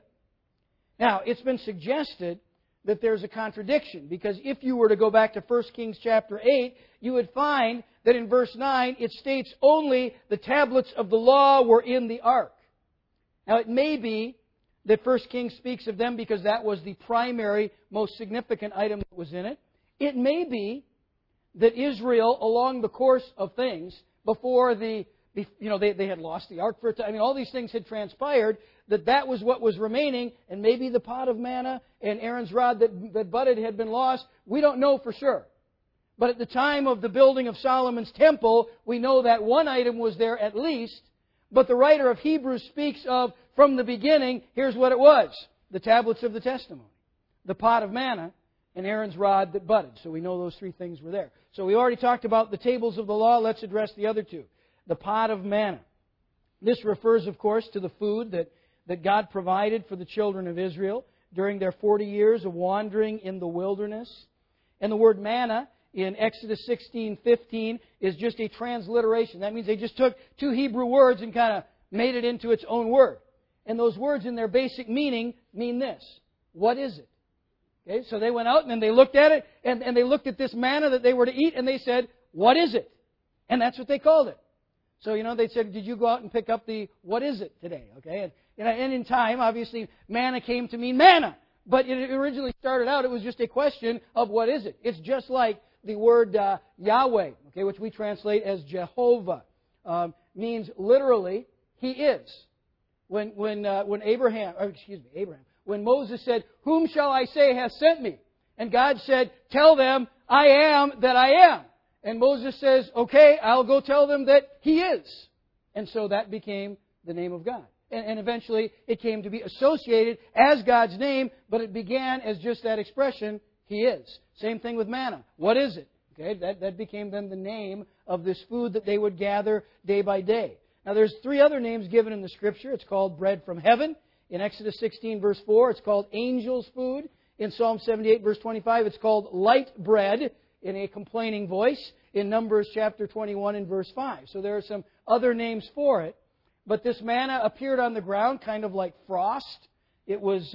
Now, it's been suggested that there's a contradiction, because if you were to go back to First Kings chapter eight, you would find that in verse nine it states only the tablets of the law were in the ark. Now, it may be that First Kings speaks of them because that was the primary, most significant item that was in it. It may be that Israel, along the course of things, before the, you know, they, they had lost the ark for a time, I mean, all these things had transpired, that that was what was remaining, and maybe the pot of manna and Aaron's rod that, that budded had been lost. We don't know for sure. But at the time of the building of Solomon's temple, we know that one item was there at least. But the writer of Hebrews speaks of, from the beginning, here's what it was. The tablets of the testimony, the pot of manna, and Aaron's rod that budded. So we know those three things were there. So we already talked about the tables of the law. Let's address the other two. The pot of manna. This refers, of course, to the food that, that God provided for the children of Israel during their forty years of wandering in the wilderness. And the word manna in Exodus sixteen fifteen is just a transliteration. That means they just took two Hebrew words and kind of made it into its own word. And those words in their basic meaning mean this. What is it? Okay, so they went out and then they looked at it, and, and they looked at this manna that they were to eat, and they said, what is it? And that's what they called it. So, you know, they said, did you go out and pick up the what is it today? Okay, and, you know, and in time, obviously, manna came to mean manna. But it originally started out, it was just a question of what is it? It's just like the word uh, Yahweh, okay, which we translate as Jehovah, um, means literally, He is. When when uh, when Abraham, or excuse me, Abraham, when Moses said, whom shall I say has sent me? And God said, tell them, I am that I am. And Moses says, okay, I'll go tell them that He is. And so that became the name of God. And, and eventually it came to be associated as God's name, but it began as just that expression, He is. Same thing with manna. What is it? Okay, that, that became then the name of this food that they would gather day by day. Now there's three other names given in the Scripture. It's called bread from heaven. In Exodus sixteen, verse four, it's called angel's food. In Psalm seventy-eight, verse twenty-five, it's called light bread in a complaining voice. In Numbers chapter twenty-one and verse five. So there are some other names for it. But this manna appeared on the ground kind of like frost. It was, uh,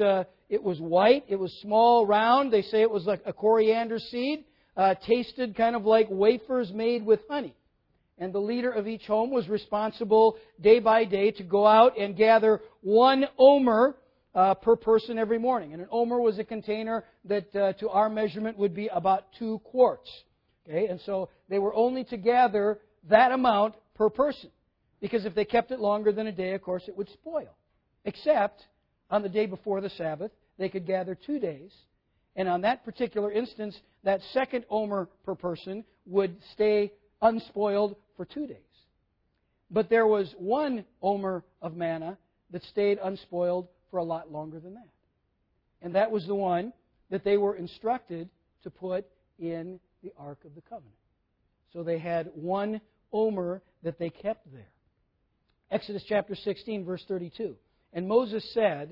It was white. It was small, round. They say it was like a coriander seed. Uh, tasted kind of like wafers made with honey. And the leader of each home was responsible day by day to go out and gather one omer uh, per person every morning. And an omer was a container that, uh, to our measurement, would be about two quarts. Okay, and so they were only to gather that amount per person. Because if they kept it longer than a day, of course, it would spoil. Except on the day before the Sabbath, they could gather two days. And on that particular instance, that second omer per person would stay unspoiled for two days. But there was one omer of manna that stayed unspoiled for a lot longer than that. And that was the one that they were instructed to put in the Ark of the Covenant. So they had one omer that they kept there. Exodus chapter sixteen, verse thirty-two. And Moses said,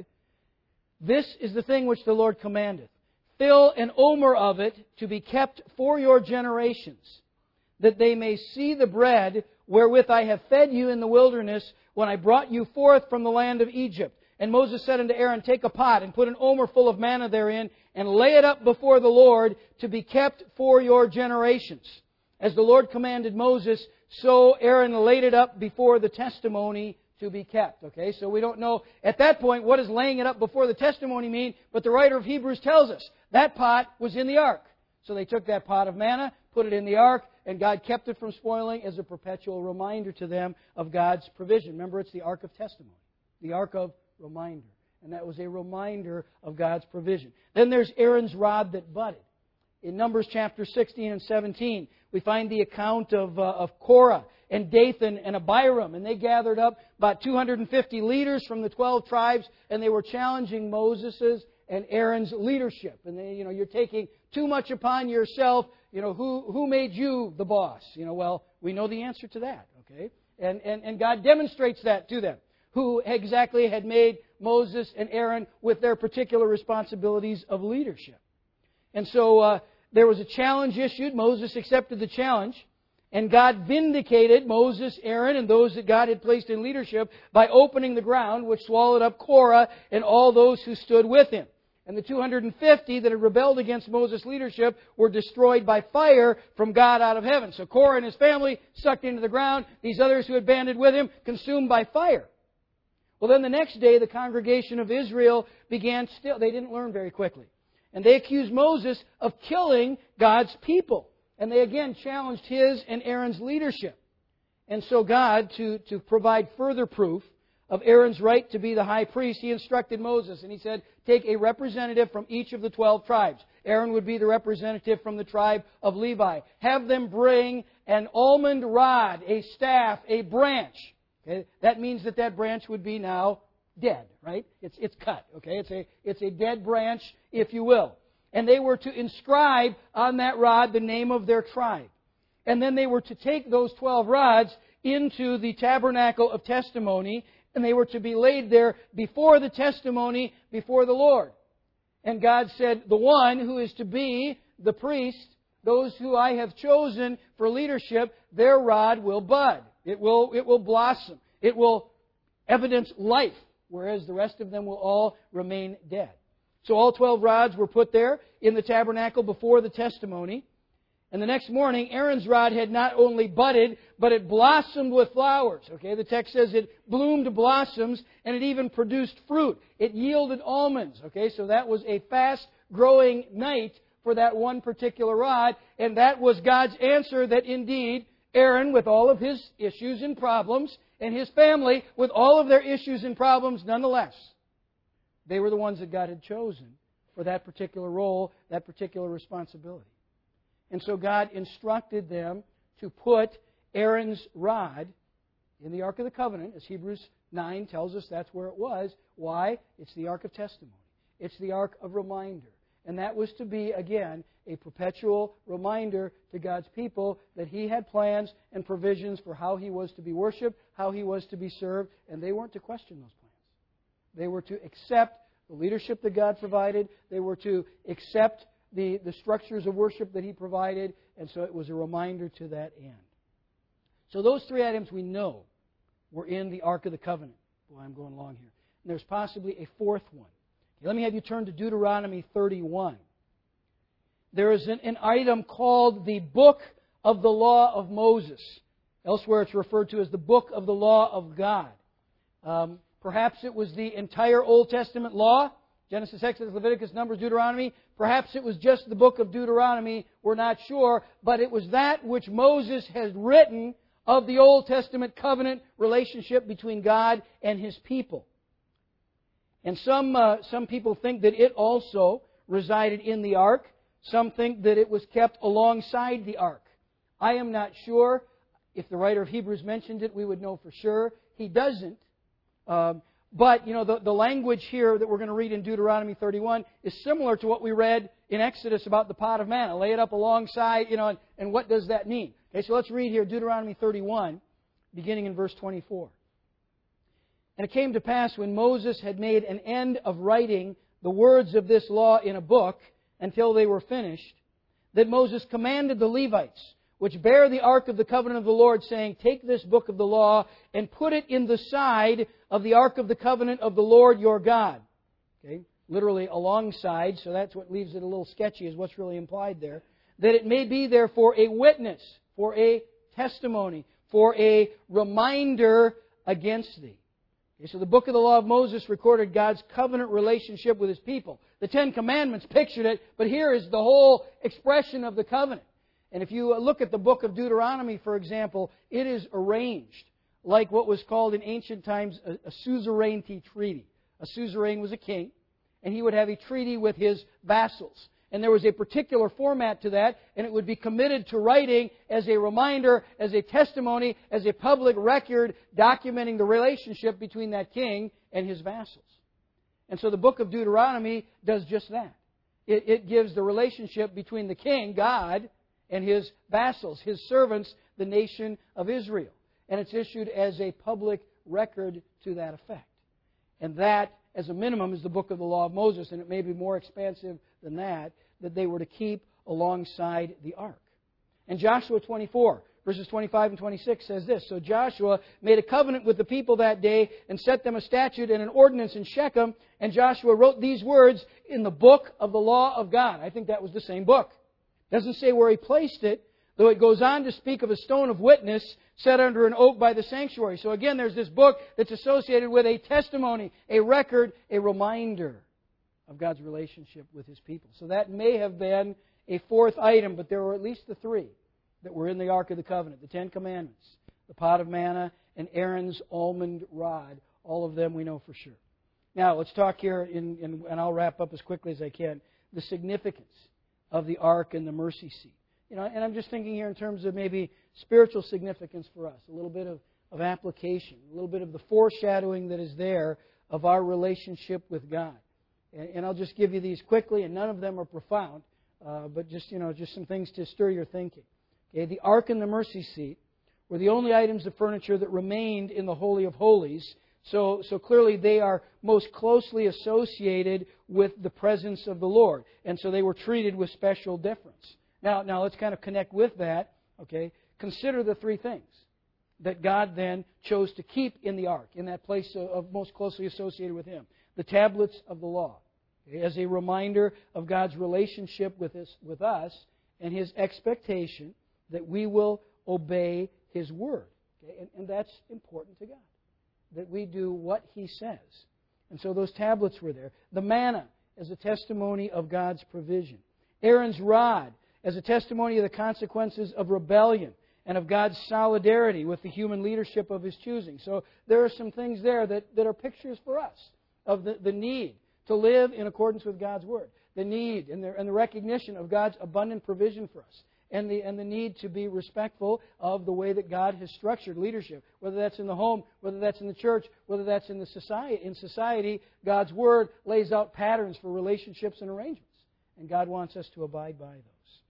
"This is the thing which the Lord commandeth. Fill an omer of it to be kept for your generations, that they may see the bread wherewith I have fed you in the wilderness when I brought you forth from the land of Egypt." And Moses said unto Aaron, "Take a pot and put an omer full of manna therein, and lay it up before the Lord to be kept for your generations." As the Lord commanded Moses, so Aaron laid it up before the testimony to be kept. Okay, so we don't know at that point what does laying it up before the testimony mean, but the writer of Hebrews tells us that pot was in the ark. So they took that pot of manna, put it in the ark, and God kept it from spoiling as a perpetual reminder to them of God's provision. Remember, it's the ark of testimony, the ark of reminder. And that was a reminder of God's provision. Then there's Aaron's rod that budded. In Numbers chapter sixteen and seventeen, we find the account of, uh, of Korah and Dathan and Abiram. And they gathered up about two hundred fifty leaders from the twelve tribes, and they were challenging Moses' and Aaron's leadership. And they, you know, you're taking too much upon yourself. You know, who, who made you the boss? You know, well, we know the answer to that, okay? And, and, and God demonstrates that to them. Who exactly had made Moses and Aaron with their particular responsibilities of leadership. And so uh, there was a challenge issued. Moses accepted the challenge. And God vindicated Moses, Aaron, and those that God had placed in leadership by opening the ground, which swallowed up Korah and all those who stood with him. And the two hundred fifty that had rebelled against Moses' leadership were destroyed by fire from God out of heaven. So Korah and his family sucked into the ground. These others who had banded with him consumed by fire. Well, then the next day, the congregation of Israel began still. They didn't learn very quickly. And they accused Moses of killing God's people. And they again challenged his and Aaron's leadership. And so God, to, to provide further proof of Aaron's right to be the high priest, He instructed Moses. And He said, take a representative from each of the twelve tribes. Aaron would be the representative from the tribe of Levi. Have them bring an almond rod, a staff, a branch. Okay? That means that that branch would be now dead, right? It's, it's cut, okay? It's a, it's a dead branch, if you will. And they were to inscribe on that rod the name of their tribe. And then they were to take those twelve rods into the tabernacle of testimony, and they were to be laid there before the testimony, before the Lord. And God said, the one who is to be the priest, those who I have chosen for leadership, their rod will bud. It will, it will blossom. It will evidence life, whereas the rest of them will all remain dead. So all twelve rods were put there in the tabernacle before the testimony. And the next morning, Aaron's rod had not only budded, but it blossomed with flowers. Okay, the text says it bloomed blossoms, and it even produced fruit. It yielded almonds. Okay, so that was a fast-growing night for that one particular rod, and that was God's answer that indeed Aaron, with all of his issues and problems, and his family, with all of their issues and problems, nonetheless, they were the ones that God had chosen for that particular role, that particular responsibility. And so God instructed them to put Aaron's rod in the Ark of the Covenant, as Hebrews nine tells us that's where it was. Why? It's the Ark of Testimony. It's the Ark of Reminder. And that was to be, again, a perpetual reminder to God's people that He had plans and provisions for how He was to be worshipped, how He was to be served, and they weren't to question those plans. They were to accept the leadership that God provided. They were to accept the, the structures of worship that He provided, and so it was a reminder to that end. So those three items we know were in the Ark of the Covenant. Boy, I'm going long here. And there's possibly a fourth one. Let me have you turn to Deuteronomy thirty-one. There is an, an item called the Book of the Law of Moses. Elsewhere it's referred to as the Book of the Law of God. Um, perhaps it was the entire Old Testament law, Genesis, Exodus, Leviticus, Numbers, Deuteronomy. Perhaps it was just the book of Deuteronomy. We're not sure. But it was that which Moses has written of the Old Testament covenant relationship between God and His people. And some, uh, some people think that it also resided in the ark. Some think that it was kept alongside the ark. I am not sure. If the writer of Hebrews mentioned it, we would know for sure. He doesn't. Um, but, you know, the, the language here that we're going to read in Deuteronomy thirty-one is similar to what we read in Exodus about the pot of manna. Lay it up alongside, you know, and, and what does that mean? Okay, so let's read here Deuteronomy thirty-one, beginning in verse twenty-four. And it came to pass when Moses had made an end of writing the words of this law in a book until they were finished, that Moses commanded the Levites, which bear the ark of the covenant of the Lord, saying, Take this book of the law and put it in the side of the ark of the covenant of the Lord your God. Okay, literally alongside, so that's what leaves it a little sketchy, is what's really implied there. That it may be there for a witness, for a testimony, for a reminder against thee. Okay, so the book of the law of Moses recorded God's covenant relationship with His people. The Ten Commandments pictured it, but here is the whole expression of the covenant. And if you look at the book of Deuteronomy, for example, it is arranged like what was called in ancient times a, a suzerainty treaty. A suzerain was a king, and he would have a treaty with his vassals. And there was a particular format to that, and it would be committed to writing as a reminder, as a testimony, as a public record documenting the relationship between that king and his vassals. And so the book of Deuteronomy does just that. It, it gives the relationship between the king, God, and his vassals, his servants, the nation of Israel. And it's issued as a public record to that effect. And that, as a minimum, is the book of the law of Moses, and it may be more expansive than that, that they were to keep alongside the ark. And Joshua twenty-four, verses twenty-five and twenty-six says this, So Joshua made a covenant with the people that day and set them a statute and an ordinance in Shechem, and Joshua wrote these words in the book of the law of God. I think that was the same book. Doesn't say where he placed it, though it goes on to speak of a stone of witness set under an oak by the sanctuary. So again, there's this book that's associated with a testimony, a record, a reminder of God's relationship with His people. So that may have been a fourth item, but there were at least the three that were in the Ark of the Covenant. The Ten Commandments, the pot of manna, and Aaron's almond rod. All of them we know for sure. Now, let's talk here, in, in, and I'll wrap up as quickly as I can, the significance of the ark and the mercy seat. You know, and I'm just thinking here in terms of maybe spiritual significance for us, a little bit of, of application, a little bit of the foreshadowing that is there of our relationship with God. And, and I'll just give you these quickly, and none of them are profound, uh, but just, you know, just some things to stir your thinking. Okay, the ark and the mercy seat were the only items of furniture that remained in the Holy of Holies. So, so clearly they are most closely associated with the presence of the Lord. And so they were treated with special deference. Now, now let's kind of connect with that. Okay, consider the three things that God then chose to keep in the ark, in that place of, of most closely associated with Him. The tablets of the law, okay, as a reminder of God's relationship with us, with us and His expectation that we will obey His word. Okay, and, and that's important to God, that we do what He says. And so those tablets were there. The manna as a testimony of God's provision. Aaron's rod as a testimony of the consequences of rebellion and of God's solidarity with the human leadership of His choosing. So there are some things there that, that are pictures for us of the, the need to live in accordance with God's Word. The need and the, and the recognition of God's abundant provision for us. And the, and the need to be respectful of the way that God has structured leadership. Whether that's in the home, whether that's in the church, whether that's in the society. In society, God's Word lays out patterns for relationships and arrangements. And God wants us to abide by those.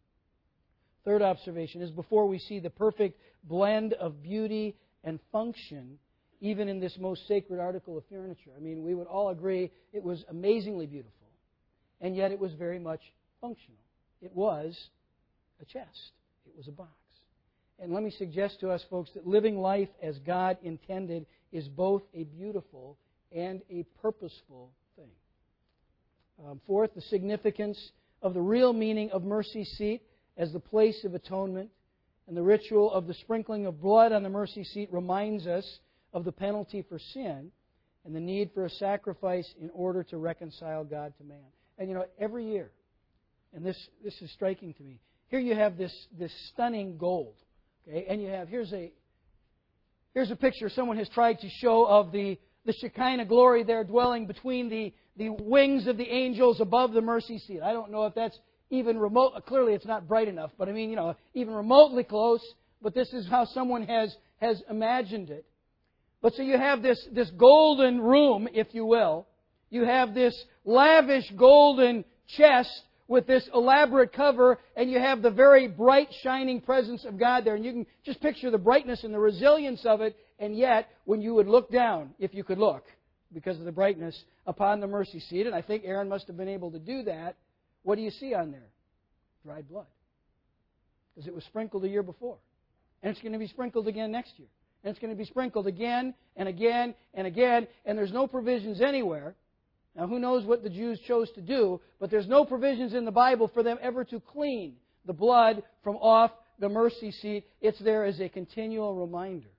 Third observation is before we see the perfect blend of beauty and function, even in this most sacred article of furniture. I mean, we would all agree it was amazingly beautiful, and yet it was very much functional. It was a chest. It was a box. And let me suggest to us, folks, that living life as God intended is both a beautiful and a purposeful thing. Um, fourth, the significance of the real meaning of mercy seat as the place of atonement. And the ritual of the sprinkling of blood on the mercy seat reminds us of the penalty for sin and the need for a sacrifice in order to reconcile God to man. And you know, every year, and this, this is striking to me, here you have this, this stunning gold. Okay? And you have, here's a, here's a picture someone has tried to show of the, the Shekinah glory there dwelling between the, the wings of the angels above the mercy seat. I don't know if that's even remote, clearly it's not bright enough, but I mean, you know, even remotely close, but this is how someone has, has imagined it. But so you have this, this golden room, if you will. You have this lavish golden chest with this elaborate cover, and you have the very bright, shining presence of God there. And you can just picture the brightness and the resilience of it, and yet, when you would look down, if you could look, because of the brightness, upon the mercy seat, and I think Aaron must have been able to do that, what do you see on there? Dried blood. Because it was sprinkled the year before. And it's going to be sprinkled again next year. And it's going to be sprinkled again and again and again. And there's no provisions anywhere. Now, who knows what the Jews chose to do, but there's no provisions in the Bible for them ever to clean the blood from off the mercy seat. It's there as a continual reminder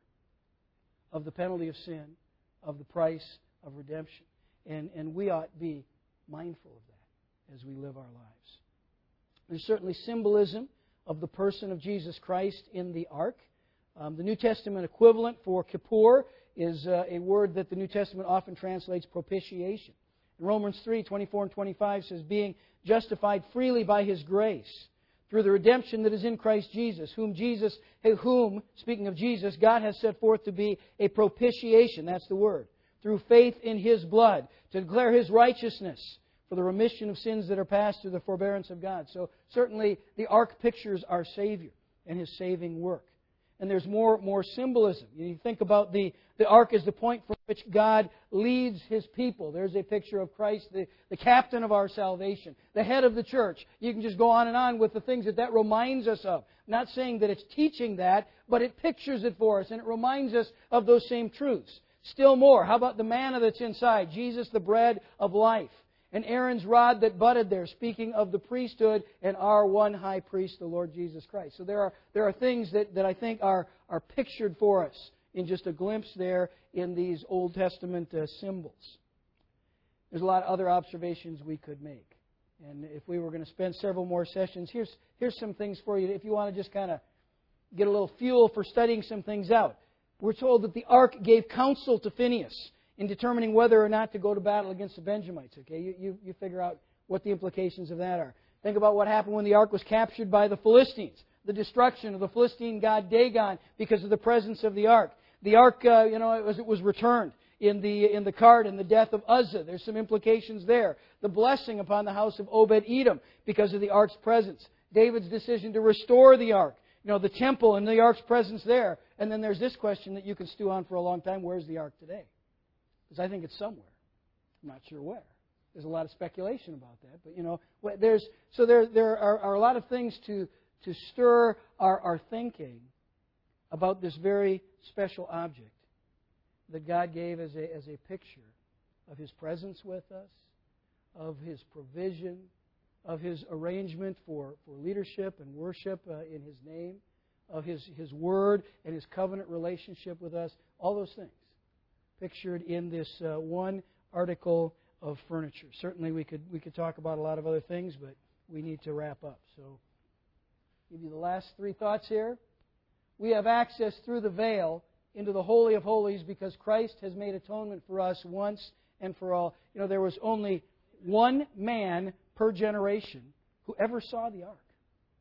of the penalty of sin, of the price of redemption. And, and we ought to be mindful of that as we live our lives. There's certainly symbolism of the person of Jesus Christ in the ark. Um, the New Testament equivalent for Kippur is uh, a word that the New Testament often translates propitiation. In Romans three, twenty-four and twenty-five says, being justified freely by His grace, through the redemption that is in Christ Jesus, whom Jesus, whom, speaking of Jesus, God has set forth to be a propitiation, that's the word, through faith in His blood, to declare His righteousness, for the remission of sins that are past through the forbearance of God. So certainly the ark pictures our Savior and His saving work. And there's more, more symbolism. You think about the, the ark as the point from which God leads His people. There's a picture of Christ, the, the captain of our salvation, the head of the church. You can just go on and on with the things that that reminds us of. I'm not saying that it's teaching that, but it pictures it for us and it reminds us of those same truths. Still more, how about the manna that's inside? Jesus, the bread of life. And Aaron's rod that budded there, speaking of the priesthood and our one high priest, the Lord Jesus Christ. So there are there are things that, that I think are, are pictured for us in just a glimpse there in these Old Testament uh, symbols. There's a lot of other observations we could make. And if we were going to spend several more sessions, here's, here's some things for you if you want to just kind of get a little fuel for studying some things out. We're told that the ark gave counsel to Phinehas in determining whether or not to go to battle against the Benjamites. Okay, you, you, you figure out what the implications of that are. Think about what happened when the ark was captured by the Philistines. The destruction of the Philistine god Dagon because of the presence of the ark. The ark, uh, you know, it was, it was returned in the in the cart and the death of Uzzah. There's some implications there. The blessing upon the house of Obed-Edom because of the ark's presence. David's decision to restore the ark. You know, the temple and the ark's presence there. And then there's this question that you can stew on for a long time. Where's the ark today? Because I think it's somewhere. I'm not sure where. There's a lot of speculation about that. But, you know, there's so there there are, are a lot of things to, to stir our, our thinking about this very special object that God gave as a, as a picture of His presence with us, of His provision, of His arrangement for, for leadership and worship uh, in His name, of His, His Word and His covenant relationship with us, all those things pictured in this uh, one article of furniture. Certainly we could we could talk about a lot of other things, but we need to wrap up. So give you the last three thoughts here. We have access through the veil into the Holy of Holies because Christ has made atonement for us once and for all. You know, there was only one man per generation who ever saw the ark.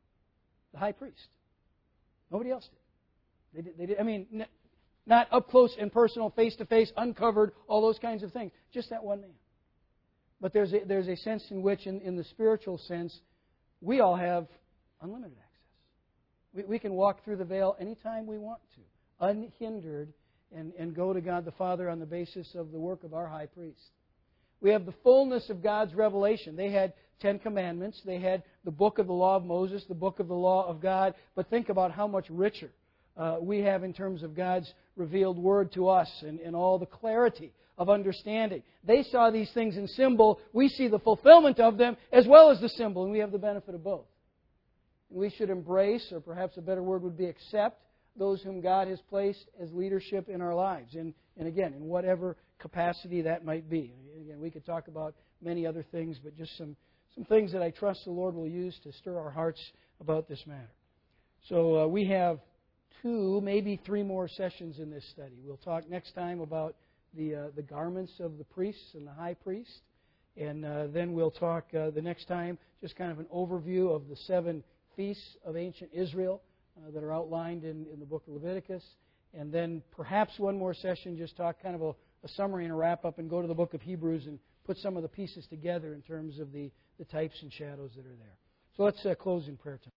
The high priest. Nobody else did. They did, they did I mean, not up close and personal, face-to-face, uncovered, all those kinds of things. Just that one man. But there's a, there's a sense in which, in, in the spiritual sense, we all have unlimited access. We, we can walk through the veil anytime we want to, unhindered, and, and go to God the Father on the basis of the work of our high priest. We have the fullness of God's revelation. They had Ten Commandments. They had the book of the law of Moses, the book of the law of God. But think about how much richer uh, we have in terms of God's revealed Word to us and, and all the clarity of understanding. They saw these things in symbol. We see the fulfillment of them as well as the symbol, and we have the benefit of both. We should embrace, or perhaps a better word would be accept, those whom God has placed as leadership in our lives. And, and again, in whatever capacity that might be. Again, we could talk about many other things, but just some, some things that I trust the Lord will use to stir our hearts about this matter. So uh, we have two, maybe three more sessions in this study. We'll talk next time about the uh, the garments of the priests and the high priest. And uh, then we'll talk uh, the next time just kind of an overview of the seven feasts of ancient Israel uh, that are outlined in, in the book of Leviticus. And then perhaps one more session, just talk kind of a, a summary and a wrap-up and go to the book of Hebrews and put some of the pieces together in terms of the, the types and shadows that are there. So let's uh, close in prayer tonight.